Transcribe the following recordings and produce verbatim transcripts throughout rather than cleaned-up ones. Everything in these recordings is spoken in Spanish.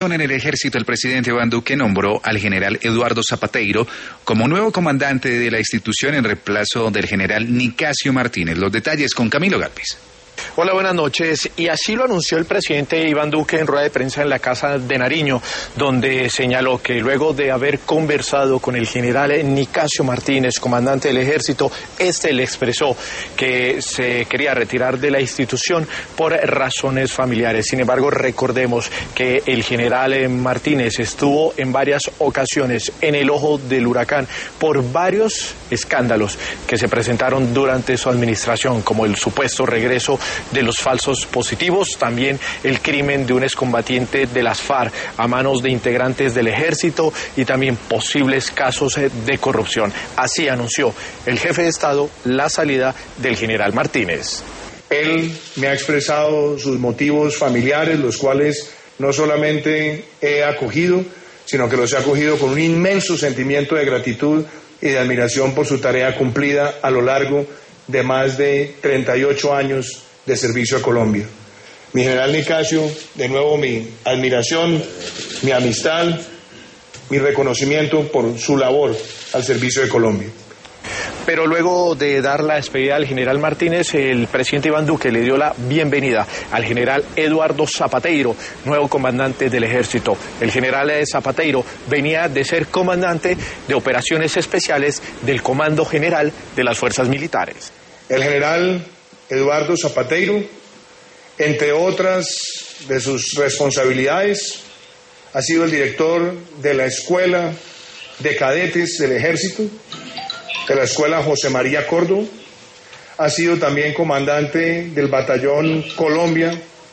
En el ejército, el presidente Iván Duque nombró al general Eduardo Zapateiro como nuevo comandante de la institución en reemplazo del general Nicasio Martínez. Los detalles con Camilo Galvis. Hola, buenas noches. Y así lo anunció el presidente Iván Duque en rueda de prensa en la Casa de Nariño, donde señaló que luego de haber conversado con el general Nicasio Martínez, comandante del ejército, este le expresó que se quería retirar de la institución por razones familiares. Sin embargo, recordemos que el general Martínez estuvo en varias ocasiones en el ojo del huracán por varios escándalos que se presentaron durante su administración, como el supuesto regreso de los falsos positivos, también el crimen de un excombatiente de las FARC a manos de integrantes del ejército y también posibles casos de corrupción. Así anunció el jefe de Estado la salida del general Martínez. Él me ha expresado sus motivos familiares, los cuales no solamente he acogido, sino que los he acogido con un inmenso sentimiento de gratitud y de admiración por su tarea cumplida a lo largo de más de treinta y ocho años de servicio a Colombia. Mi general Nicasio, de nuevo mi admiración, mi amistad, mi reconocimiento por su labor al servicio de Colombia. Pero luego de dar la despedida al general Martínez, el presidente Iván Duque le dio la bienvenida al general Eduardo Zapateiro, nuevo comandante del ejército. El general Zapateiro venía de ser comandante de operaciones especiales del Comando General de las Fuerzas Militares. El general Eduardo Zapateiro, entre otras de sus responsabilidades, ha sido el director de la Escuela de Cadetes del Ejército, de la Escuela José María Córdoba, ha sido también comandante del Batallón Colombia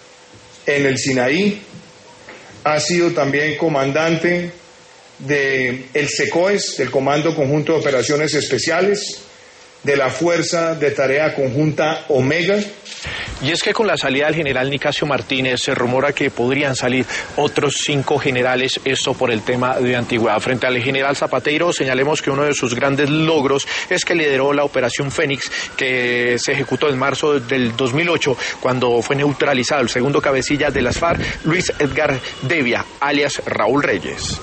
en el Sinaí, ha sido también comandante del SECOES, del Comando Conjunto de Operaciones Especiales, de la Fuerza de Tarea Conjunta Omega. Y es que con la salida del general Nicasio Martínez se rumora que podrían salir otros cinco generales, esto por el tema de antigüedad. Frente al general Zapateiro, señalemos que uno de sus grandes logros es que lideró la Operación Fénix, que se ejecutó en marzo del dos mil ocho, cuando fue neutralizado el segundo cabecilla de las FARC, Luis Edgar Devia, alias Raúl Reyes.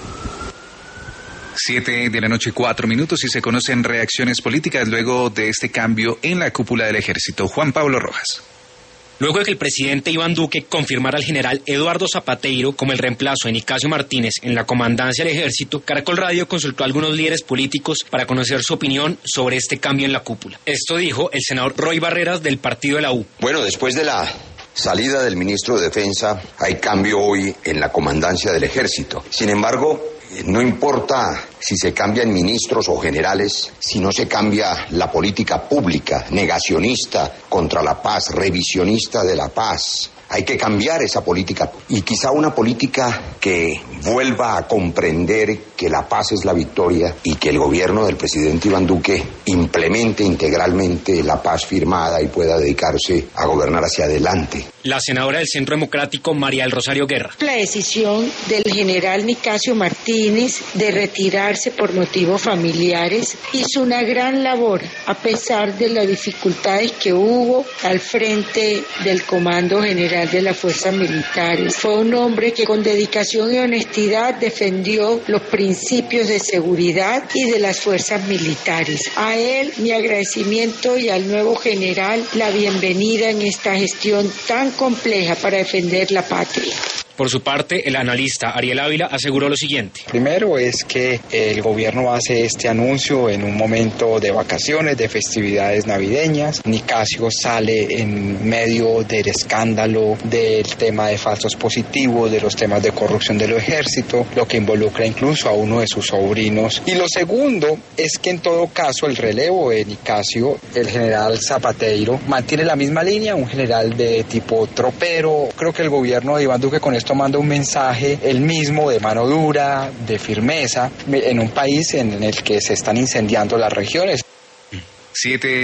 Siete de la noche, cuatro minutos, y se conocen reacciones políticas luego de este cambio en la cúpula del ejército. Juan Pablo Rojas. Luego de que el presidente Iván Duque confirmara al general Eduardo Zapateiro como el reemplazo de Nicasio Martínez en la comandancia del ejército, Caracol Radio consultó a algunos líderes políticos para conocer su opinión sobre este cambio en la cúpula. Esto dijo el senador Roy Barreras del partido de la U. Bueno, después de la salida del ministro de Defensa, hay cambio hoy en la comandancia del ejército. Sin embargo, no importa si se cambian ministros o generales, si no se cambia la política pública, negacionista contra la paz, revisionista de la paz. Hay que cambiar esa política y quizá una política que vuelva a comprender que la paz es la victoria y que el gobierno del presidente Iván Duque implemente integralmente la paz firmada y pueda dedicarse a gobernar hacia adelante. La senadora del Centro Democrático, María del Rosario Guerra. La decisión del general Nicasio Martínez de retirarse por motivos familiares hizo una gran labor a pesar de las dificultades que hubo al frente del Comando General de las Fuerzas Militares. Fue un hombre que con dedicación y honestidad defendió los principios de seguridad y de las fuerzas militares. A él mi agradecimiento y al nuevo general la bienvenida en esta gestión tan compleja para defender la patria. Por su parte, el analista Ariel Ávila aseguró lo siguiente. Primero es que el gobierno hace este anuncio en un momento de vacaciones, de festividades navideñas. Nicasio sale en medio del escándalo del tema de falsos positivos, de los temas de corrupción del ejército, lo que involucra incluso a uno de sus sobrinos. Y lo segundo es que en todo caso el relevo de Nicasio, el general Zapateiro, mantiene la misma línea, un general de tipo tropero. Creo que el gobierno de Iván Duque con esto manda un mensaje, el mismo, de mano dura, de firmeza, en un país en el que se están incendiando las regiones. Siete